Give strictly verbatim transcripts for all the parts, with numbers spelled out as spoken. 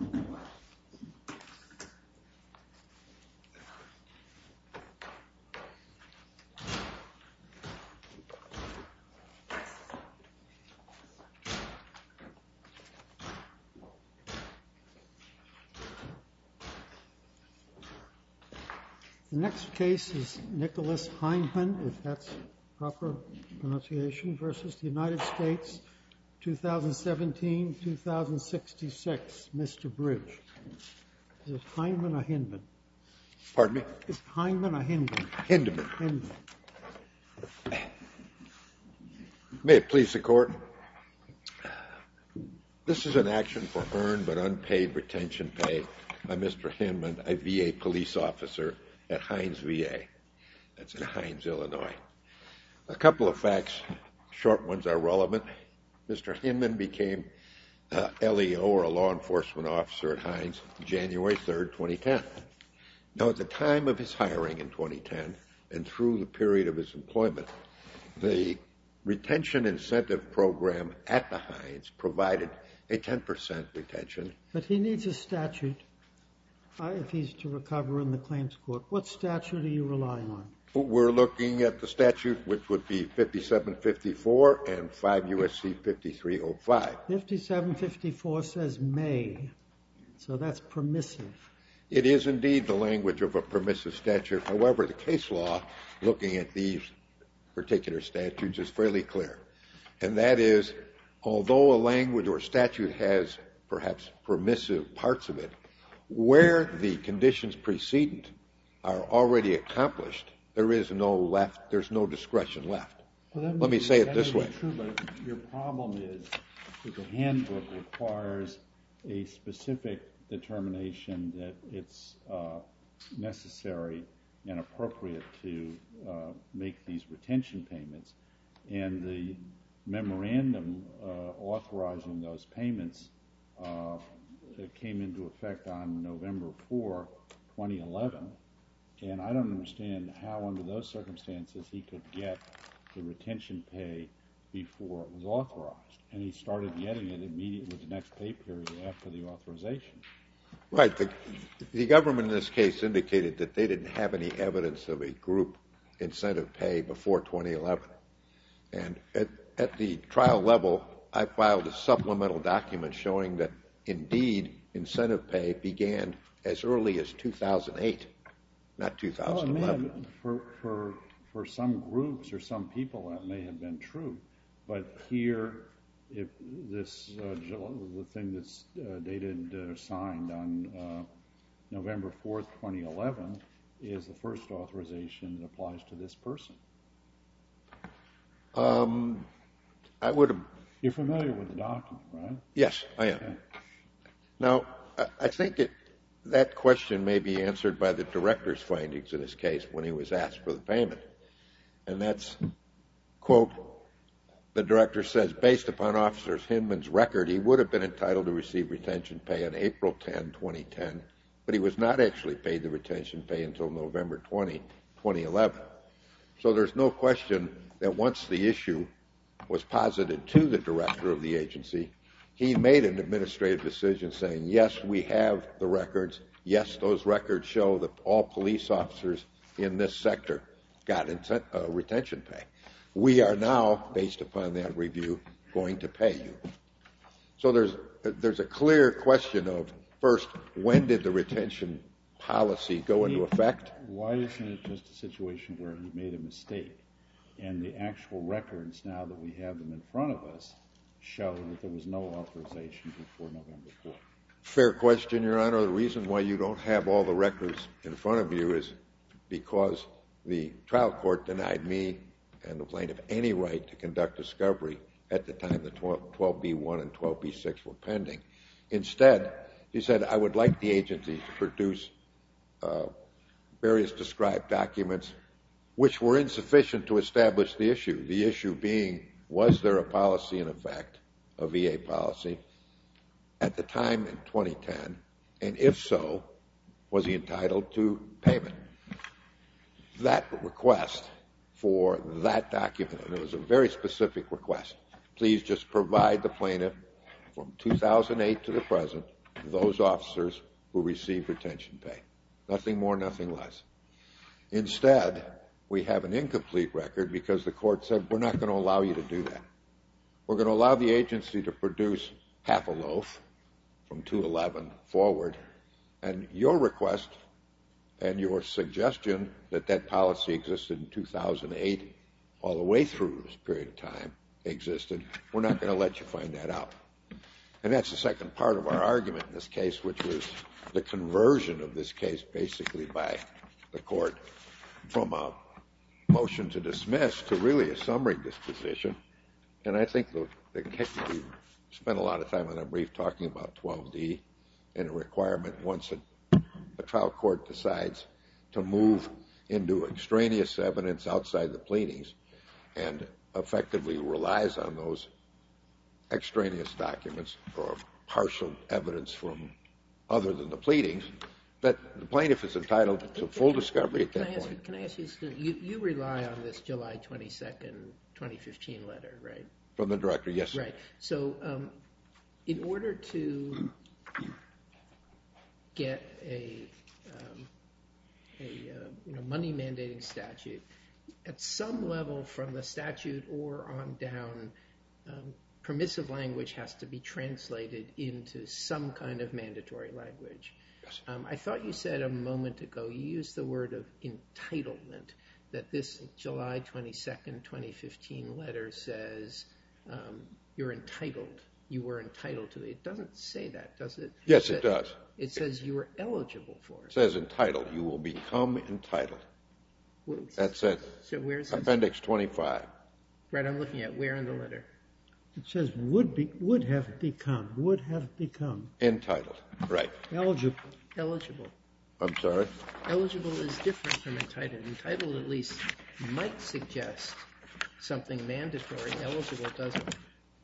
The next case is Nicholas Hindman, if that's proper pronunciation, versus the United States, twenty seventeen to twenty sixty-six. Mister Bridge. Is it Hindman or Hindman? Pardon me? Is it Hindman or Hindman? Hindman. Hindman. May it please the Court. This is an action for earned but unpaid retention pay by Mister Hindman, a V A police officer at Hines V A. That's in Hines, Illinois. A couple of facts, short ones, are relevant. Mister Hindman became uh, L E O, or a law enforcement officer at Hines, January third, twenty ten. Now, at the time of his hiring in twenty ten and through the period of his employment, the retention incentive program at the Hines provided a ten percent retention. But he needs a statute uh, if he's to recover in the claims court. What statute are you relying on? We're looking at the statute, which would be fifty-seven fifty-four and five U S C fifty-three oh five. fifty-seven fifty-four says may, so that's permissive. It is indeed the language of a permissive statute. However, the case law looking at these particular statutes is fairly clear. And that is, although a language or statute has perhaps permissive parts of it, where the conditions precedent are already accomplished, there is no left, there's no discretion left. Well, Let me say it this way. True, but your problem is that the handbook requires a specific determination that it's uh, necessary and appropriate to uh, make these retention payments, and the memorandum uh, authorizing those payments uh, came into effect on November fourth, twenty eleven, and I don't understand how under those circumstances he could get the retention pay before it was authorized, and he started getting it immediately with the next pay period after the authorization. Right. The, the government in this case indicated that they didn't have any evidence of a group incentive pay before twenty eleven. And at, at the trial level, I filed a supplemental document showing that indeed incentive pay began as early as two thousand eight, not two thousand eleven. Well, for, for, for some groups or some people that may have been true, but here, if this, uh, the thing that's uh, dated, uh, signed on uh, November fourth, twenty eleven, is the first authorization that applies to this person. Um, I would have... You're familiar with the document, right? Yes, I am. Okay. Now, I think it, that question may be answered by the director's findings in this case when he was asked for the payment. And that's, quote, the director says, based upon Officer Hindman's record, he would have been entitled to receive retention pay on April tenth, twenty ten, but he was not actually paid the retention pay until November twentieth, twenty eleven. So there's no question that once the issue was posited to the director of the agency, he made an administrative decision saying, yes, we have the records. Yes, those records show that all police officers in this sector got intent, uh, retention pay. We are now, based upon that review, going to pay you. So there's there's a clear question of, first, when did the retention policy go into effect? Why isn't it just a situation where he made a mistake and the actual records, now that we have them in front of us, show that there was no authorization before November fourth? Fair question, Your Honor. The reason why you don't have all the records in front of you is because the trial court denied me and the plaintiff any right to conduct discovery at the time the twelve B one and twelve B six were pending. Instead, he said, I would like the agency to produce uh, various described documents which were insufficient to establish the issue. The issue being, was there a policy in effect, a V A policy, at the time in twenty ten, and if so, was he entitled to payment? That request for that document, and it was a very specific request, please just provide the plaintiff from two thousand eight to the present those officers who receive retention pay. Nothing more, nothing less. Instead, we have an incomplete record because the court said, we're not going to allow you to do that. We're going to allow the agency to produce half a loaf from two eleven forward, and your request and your suggestion that that policy existed in two thousand eight all the way through this period of time existed, we're not going to let you find that out. And that's the second part of our argument in this case, which was the conversion of this case basically by the court from a motion to dismiss to really a summary disposition. And I think the, the case, we spent a lot of time on a brief talking about twelve D and a requirement once a, a trial court decides to move into extraneous evidence outside the pleadings and effectively relies on those extraneous documents or partial evidence from other than the pleadings, that the plaintiff is entitled to full discovery at that can I ask point. You, can I ask you, you, you rely on this July twenty-second, twenty fifteen letter, right? From the director, yes, sir. Right. So um, in order to get a, um, a uh, you know, money mandating statute, at some level from the statute or on down, um, permissive language has to be translated into some kind of mandatory language. Yes. Um, I thought you said a moment ago, you used the word of entitlement, that this July twenty-second, twenty fifteen letter says um, you're entitled, you were entitled to it. It doesn't say that, does it? Yes, it does. It says you were eligible for it. It says entitled. You will become entitled. Well, That's it. So where's this? Appendix twenty-five. Right, I'm looking at where in the letter? It says would be, would have become, would have become. Entitled. Right. Eligible. Eligible. I'm sorry? Eligible is different from entitled. Entitled at least might suggest something mandatory. Eligible doesn't.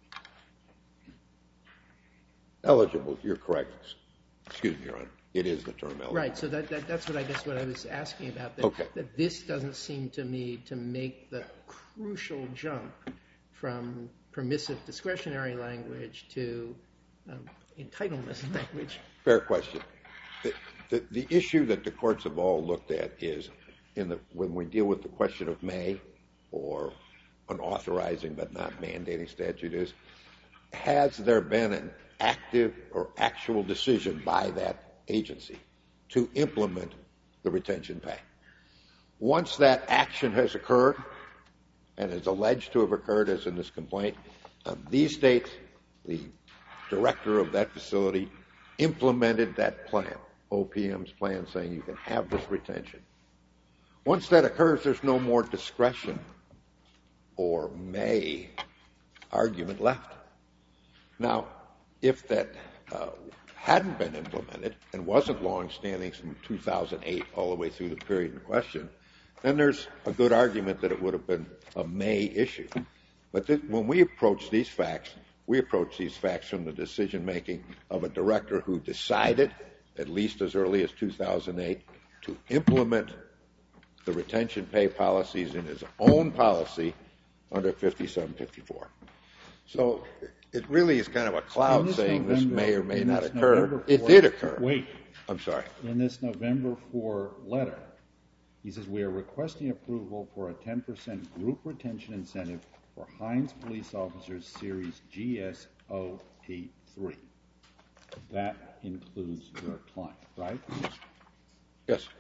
Eligible, you're correct. Excuse me, Your Honor. It is the term eligible. Right, so that, that that's what I guess what I was asking about. That, Okay. that this doesn't seem to me to make the crucial jump from permissive discretionary language to um, entitlement language. Fair question. The, the, the issue that the courts have all looked at is in the, when we deal with the question of may or an authorizing but not mandating statute is, has there been an active or actual decision by that agency to implement the retention pay? Once that action has occurred and is alleged to have occurred as in this complaint, um, these states, the director of that facility, implemented that plan, O P M's plan, saying you can have this retention. Once that occurs, there's no more discretion or may argument left. Now, if that uh, hadn't been implemented and wasn't long-standing from two thousand eight all the way through the period in question, then there's a good argument that it would have been a may issue. But this, when we approach these facts, we approach these facts from the decision-making of a director who decided, at least as early as two thousand eight, to implement the retention pay policies in his own policy under fifty-seven fifty-four. So it really is kind of a cloud saying November, this may or may not occur. November It fourth, did occur. Wait. I'm sorry. In this November fourth letter, he says, we are requesting approval for a ten percent group retention incentive for Hines Police Officers Series G S zero eight three. That includes your client, right? Yes.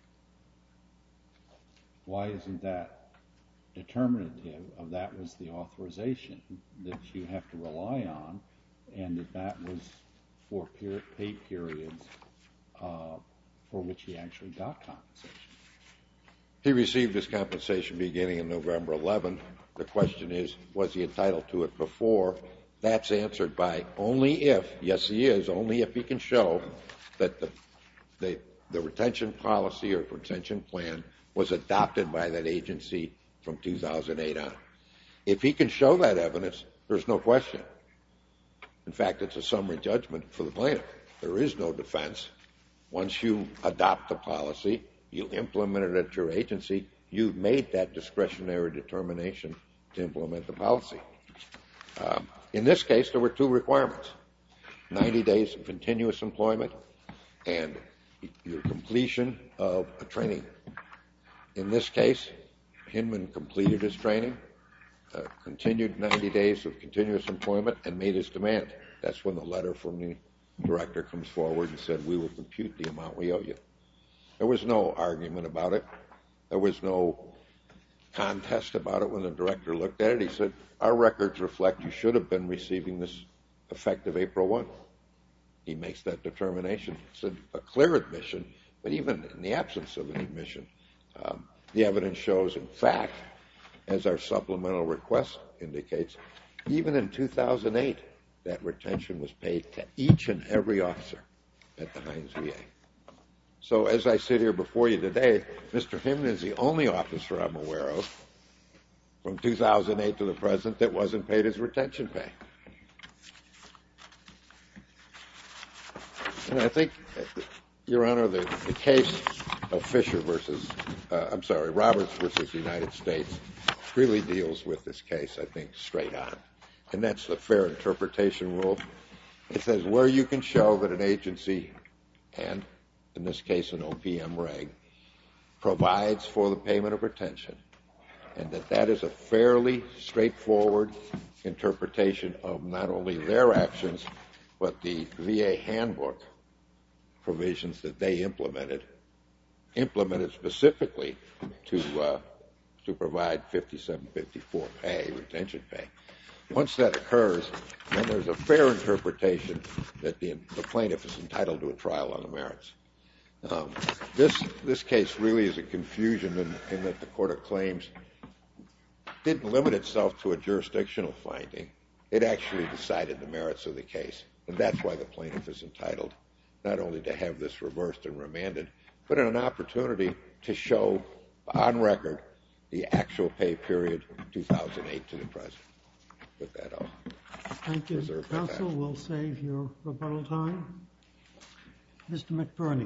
Why isn't that determinative of that was the authorization that you have to rely on, and that that was for pay periods uh, for which he actually got compensation? He received his compensation beginning in November eleventh. The question is, was he entitled to it before? That's answered by only if, yes he is, only if he can show that the, the, the retention policy or retention plan was adopted by that agency from two thousand eight on. If he can show that evidence, there's no question. In fact, it's a summary judgment for the plaintiff. There is no defense. Once you adopt the policy, you implement it at your agency, you've made that discretionary determination to implement the policy. Um, in this case, there were two requirements. ninety days of continuous employment and your completion of a training. In this case, Hinman completed his training, uh, continued ninety days of continuous employment, and made his demand. That's when the letter from the director comes forward and said, we will compute the amount we owe you. There was no argument about it. There was no contest about it when the director looked at it. He said, our records reflect you should have been receiving this effective April first. He makes that determination. It's a, a clear admission, but even in the absence of an admission, um, the evidence shows, in fact, as our supplemental request indicates, even in two thousand eight, that retention was paid to each and every officer at the Hines V A. So as I sit here before you today, Mister Hinman is the only officer I'm aware of from two thousand eight to the present that wasn't paid his retention pay. And I think, Your Honor, the, the case of Fisher versus, uh, I'm sorry, Roberts versus the United States really deals with this case, I think, straight on. And that's the fair interpretation rule. It says where you can show that an agency, and in this case an O P M reg, provides for the payment of retention, and that that is a fairly straightforward interpretation of not only their actions, but the V A handbook provisions that they implemented, implemented specifically to uh, to provide fifty-seven fifty-four pay, retention pay. Once that occurs, then there's a fair interpretation that the, the plaintiff is entitled to a trial on the merits. Um, this this case really is a confusion in, in that the Court of Claims didn't limit itself to a jurisdictional finding. It actually decided the merits of the case, and that's why the plaintiff is entitled not only to have this reversed and remanded, but an opportunity to show on record the actual pay period two thousand eight to the present. With that, I'll Thank you. reserve my Counsel time. will save your rebuttal time. Mister McBurney.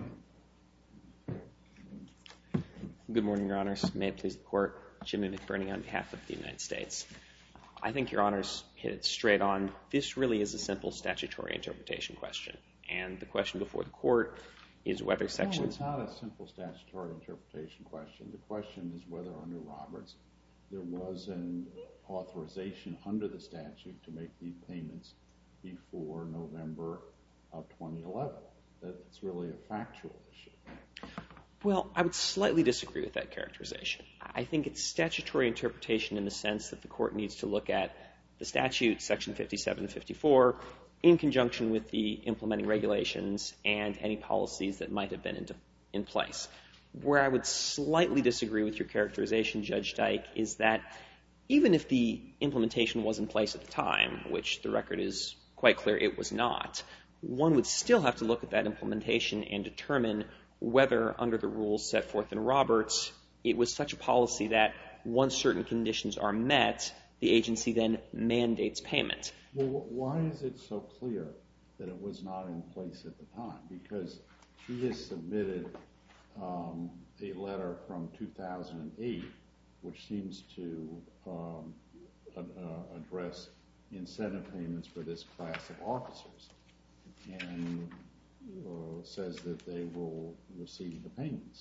Good morning, Your Honors. May it please the Court. Jimmy McBurney on behalf of the United States. I think Your Honors hit it straight on. This really is a simple statutory interpretation question. And the question before the Court is whether sections... No, it's not a simple statutory interpretation question. The question is whether under Roberts there was an authorization under the statute to make these payments before November of twenty eleven. That's really a factual issue. Well, I would slightly disagree with that characterization. I think it's statutory interpretation in the sense that the Court needs to look at the statute, Section fifty-seven fifty-four, in conjunction with the implementing regulations and any policies that might have been in, in place. Where I would slightly disagree with your characterization, Judge Dyke, is that even if the implementation was in place at the time, which the record is quite clear it was not, one would still have to look at that implementation and determine whether, under the rules set forth in Roberts, it was such a policy that once certain conditions are met, the agency then mandates payment. Well, why is it so clear that it was not in place at the time? Because she has submitted um, a letter from two thousand eight, which seems to um, uh, address incentive payments for this class of officers, and uh, says that they will receive the payments.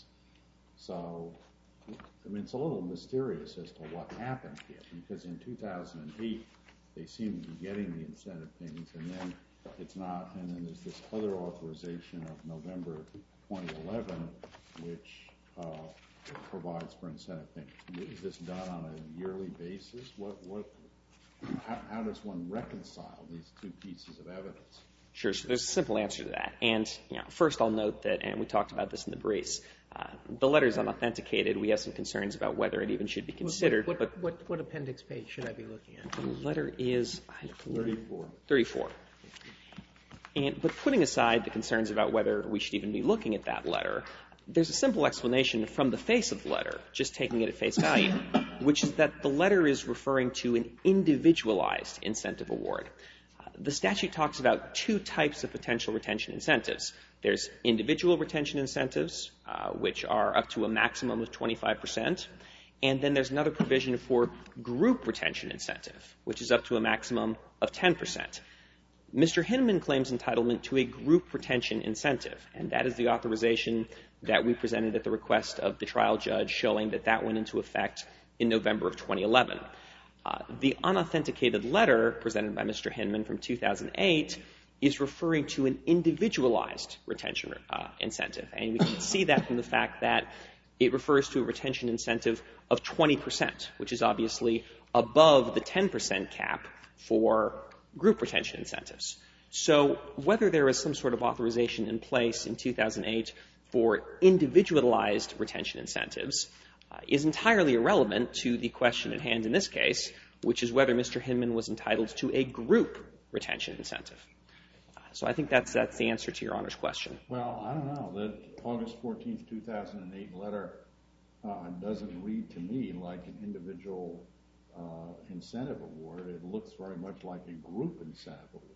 So, I mean, it's a little mysterious as to what happened here, because in two thousand eight, they seem to be getting the incentive payments, and then it's not, and then there's this other authorization of November twenty eleven, which uh, provides for incentive payments. Is this done on a yearly basis? What, what, how, how does one reconcile these two pieces of evidence? Sure, so there's a simple answer to that. And you know, first I'll note that, and we talked about this in the briefs, uh, the letter is unauthenticated. We have some concerns about whether it even should be considered. What, what, but what, what appendix page should I be looking at? the letter is thirty-four. thirty-four. And, but putting aside the concerns about whether we should even be looking at that letter, there's a simple explanation from the face of the letter, just taking it at face value, which is that the letter is referring to an individualized incentive award. The statute talks about two types of potential retention incentives. There's individual retention incentives, uh, which are up to a maximum of twenty-five percent. And then there's another provision for group retention incentive, which is up to a maximum of ten percent. Mister Hinman claims entitlement to a group retention incentive, and that is the authorization that we presented at the request of the trial judge, showing that that went into effect in November of twenty eleven. Uh, the unauthenticated letter presented by Mister Hinman from two thousand eight is referring to an individualized retention uh, incentive, and we can see that from the fact that it refers to a retention incentive of twenty percent, which is obviously above the ten percent cap for group retention incentives. So whether there is some sort of authorization in place in two thousand eight for individualized retention incentives uh, is entirely irrelevant to the question at hand in this case, which is whether Mister Hinman was entitled to a group retention incentive. Uh, so I think that's that's the answer to Your Honor's question. Well, I don't know. The August fourteenth, two thousand eight letter uh, doesn't read to me like an individual uh, incentive award. It looks very much like a group incentive award.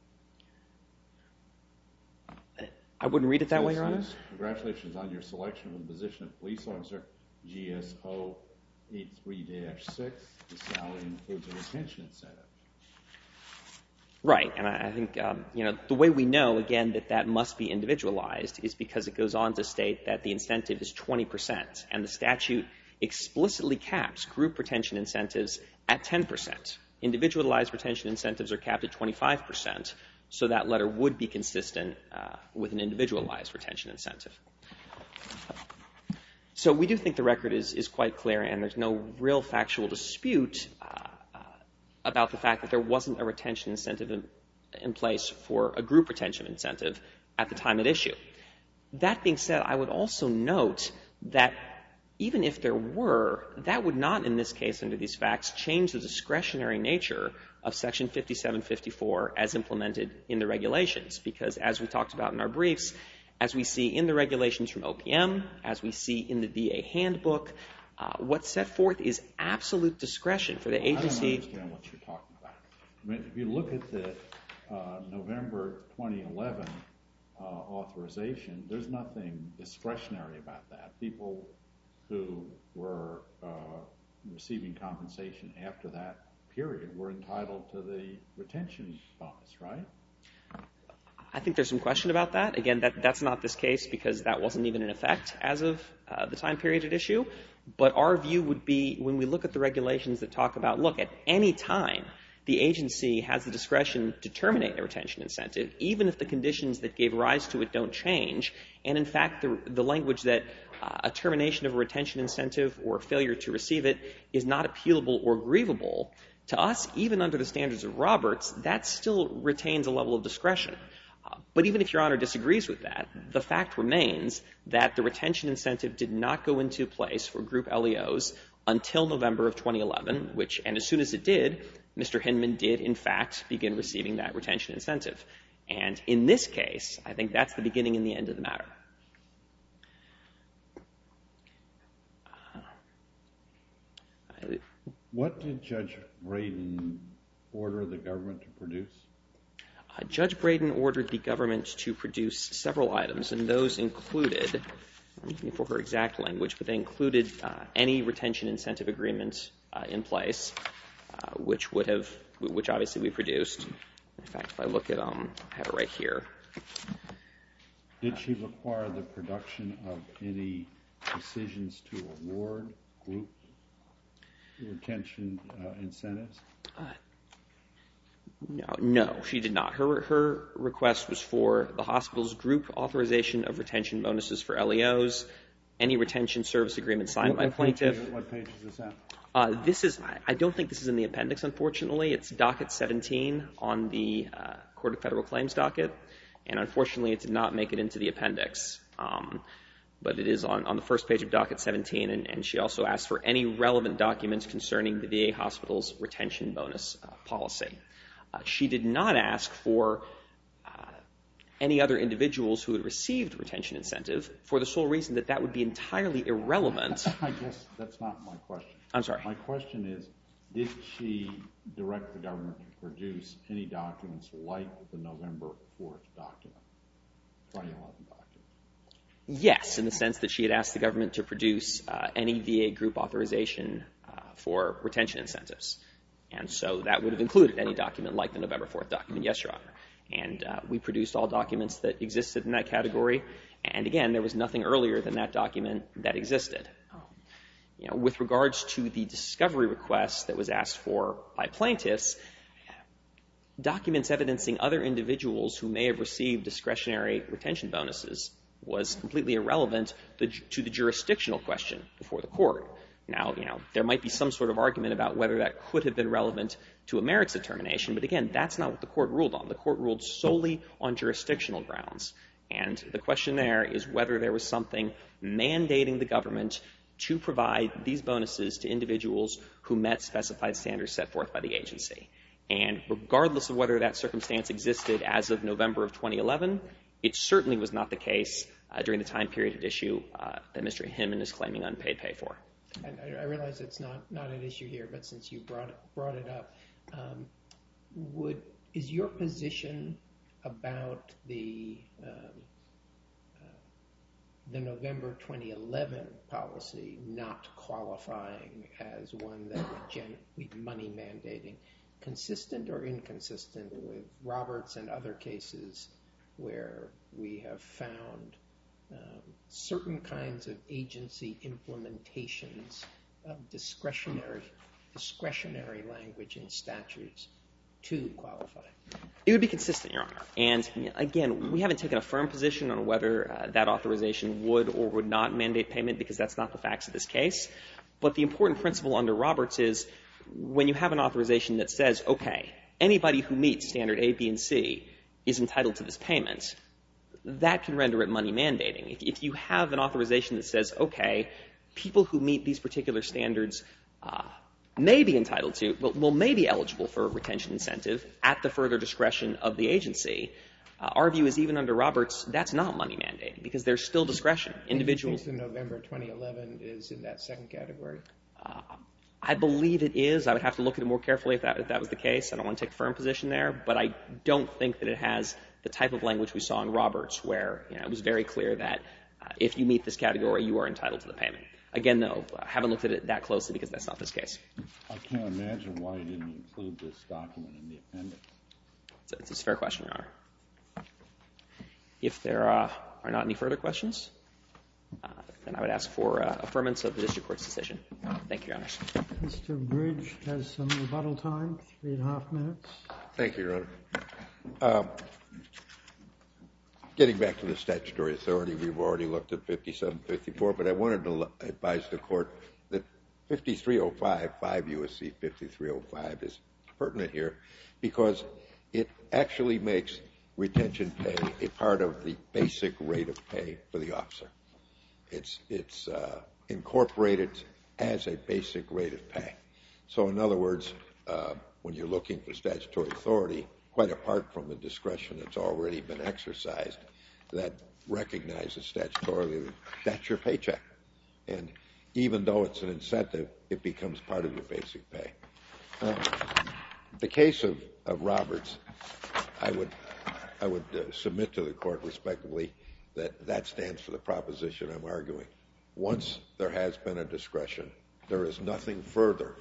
I wouldn't read it that way, Your Honor. Congratulations on your selection of the position of police officer, G S O eighty-three dash six. The salary includes a retention incentive. Right, and I, I think, um, you know, the way we know, again, that that must be individualized is because it goes on to state that the incentive is twenty percent, and the statute explicitly caps group retention incentives at ten percent. Individualized retention incentives are capped at twenty-five percent, so that letter would be consistent uh, with an individualized retention incentive. So we do think the record is, is quite clear, and there's no real factual dispute uh, uh, about the fact that there wasn't a retention incentive in, in place for a group retention incentive at the time at issue. That being said, I would also note that even if there were, that would not, in this case, under these facts, change the discretionary nature of Section fifty-seven fifty-four as implemented in the regulations, because as we talked about in our briefs, as we see in the regulations from O P M, as we see in the V A handbook, uh, what's set forth is absolute discretion for the well, agency. I don't understand what you're talking about. I mean, if you look at the uh, November twenty eleven uh, authorization, there's nothing discretionary about that. People who were uh, receiving compensation after that period were entitled to the retention bonus, right? I think there's some question about that. Again, that, that's not this case because that wasn't even in effect as of uh, the time period at issue. But our view would be when we look at the regulations that talk about, look, at any time the agency has the discretion to terminate a retention incentive, even if the conditions that gave rise to it don't change. And in fact, the, the language that uh, a termination of a retention incentive or failure to receive it is not appealable or grievable, to us, even under the standards of Roberts, that still retains a level of discretion. Uh, but even if Your Honor disagrees with that, the fact remains that the retention incentive did not go into place for group L E Os until November of twenty eleven, which, and as soon as it did, Mister Hinman did, in fact, begin receiving that retention incentive. And in this case, I think that's the beginning and the end of the matter. Uh, What did Judge Braden order the government to produce? Uh, Judge Braden ordered the government to produce several items, and those included, I'm looking for her exact language, but they included uh, any retention incentive agreement uh, in place, uh, which would have, which obviously we produced. In fact, if I look at, um, I have it right here. Did she require the production of any decisions to award group retention uh, incentives? Uh, no, no, she did not. Her her request was for the hospital's group authorization of retention bonuses for L E Os, any retention service agreement signed what, by what plaintiff. Page, what page is this at? Uh, this is, I don't think this is in the appendix, unfortunately. It's docket seventeen on the uh, Court of Federal Claims docket, and unfortunately it did not make it into the appendix. Um, but it is on, on the first page of docket seventeen, and, and she also asked for any relevant documents concerning the V A hospital's retention bonus uh, policy. Uh, she did not ask for uh, any other individuals who had received retention incentive for the sole reason that that would be entirely irrelevant. I guess that's not my question. I'm sorry. My question is, did she direct the government to produce any documents like the November fourth document, twenty eleven document? Yes, in the sense that she had asked the government to produce uh, any V A group authorization uh, for retention incentives. And so that would have included any document like the November fourth document. Yes, Your Honor. And uh, we produced all documents that existed in that category. And again, there was nothing earlier than that document that existed. You know, with regards to the discovery request that was asked for by plaintiffs, documents evidencing other individuals who may have received discretionary retention bonuses was completely irrelevant to the jurisdictional question before the court. Now, you know, there might be some sort of argument about whether that could have been relevant to a merits determination, but again, that's not what the court ruled on. The court ruled solely on jurisdictional grounds. And the question there is whether there was something mandating the government to provide these bonuses to individuals who met specified standards set forth by the agency. And regardless of whether that circumstance existed as of November of twenty eleven, it certainly was not the case uh, during the time period at issue uh, that Mister Hinman is claiming unpaid pay for. And I, I realize it's not, not an issue here, but since you brought it, brought it up, um, would is your position about the um, uh, the November twenty eleven policy not qualifying as one that would gen- be money mandating consistent or inconsistent with Roberts and other cases where we have found um, certain kinds of agency implementations of discretionary discretionary language in statutes to qualify? It would be consistent, Your Honor. And again, we haven't taken a firm position on whether uh, that authorization would or would not mandate payment because that's not the facts of this case. But the important principle under Roberts is when you have an authorization that says, okay, anybody who meets standard A, B, and C is entitled to this payment, that can render it money mandating. If, if you have an authorization that says, okay, people who meet these particular standards uh, may be entitled to, well, well, may be eligible for a retention incentive at the further discretion of the agency, uh, our view is even under Roberts, that's not money mandating because there's still discretion. Individuals. Do you think the November twenty eleven is in that second category? Uh, I believe it is. I would have to look at it more carefully if that, if that was the case. I don't want to take a firm position there, but I don't think that it has the type of language we saw in Roberts where, you know, it was very clear that uh, if you meet this category, you are entitled to the payment. Again, though, I haven't looked at it that closely because that's not this case. I can't imagine why you didn't include this document in the appendix. It's, it's a fair question, Your Honor. If there uh, are not any further questions, uh, then I would ask for uh, affirmance of the district court's decision. Thank you, Your Honors. Mister Bridge has some rebuttal time, three and a half minutes. Thank you, Your Honor. Uh, getting back to the statutory authority, we've already looked at fifty-seven fifty-four, but I wanted to advise the court that fifty-three oh five, five U S C fifty-three oh five is pertinent here because it actually makes retention pay a part of the basic rate of pay for the officer. It's, it's uh, incorporated as a basic rate of pay. So in other words, uh, when you're looking for statutory authority, quite apart from the discretion that's already been exercised, that recognizes statutorily that that's your paycheck. And even though it's an incentive, it becomes part of your basic pay. Uh, the case of, of Roberts, I would, I would uh, submit to the court respectively that that stands for the proposition I'm arguing. Once there has been a discretion, there is nothing further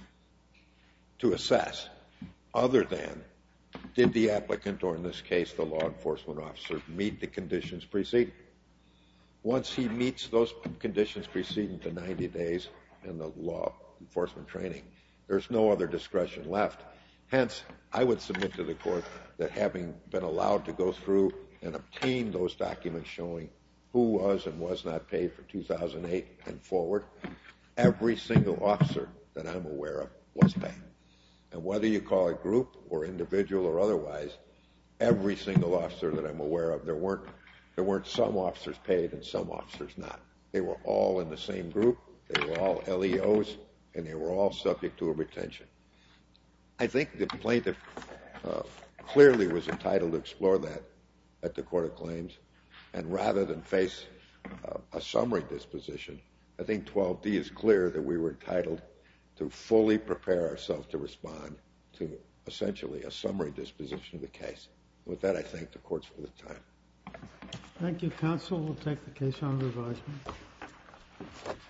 to assess other than did the applicant, or in this case the law enforcement officer, meet the conditions preceding. Once he meets those conditions preceding the ninety days in the law enforcement training, there's no other discretion left. Hence, I would submit to the court that having been allowed to go through and obtain those documents showing who was and was not paid for two thousand eight and forward, every single officer that I'm aware of was paid. And whether you call it group or individual or otherwise, every single officer that I'm aware of, there weren't, there weren't some officers paid and some officers not. They were all in the same group, they were all L E Os, and they were all subject to a retention. I think the plaintiff uh, clearly was entitled to explore that at the Court of Claims, and rather than face uh, a summary disposition, I think twelve D is clear that we were entitled to fully prepare ourselves to respond to essentially a summary disposition of the case. With that, I thank the courts for the time. Thank you, counsel. We'll take the case on revisement.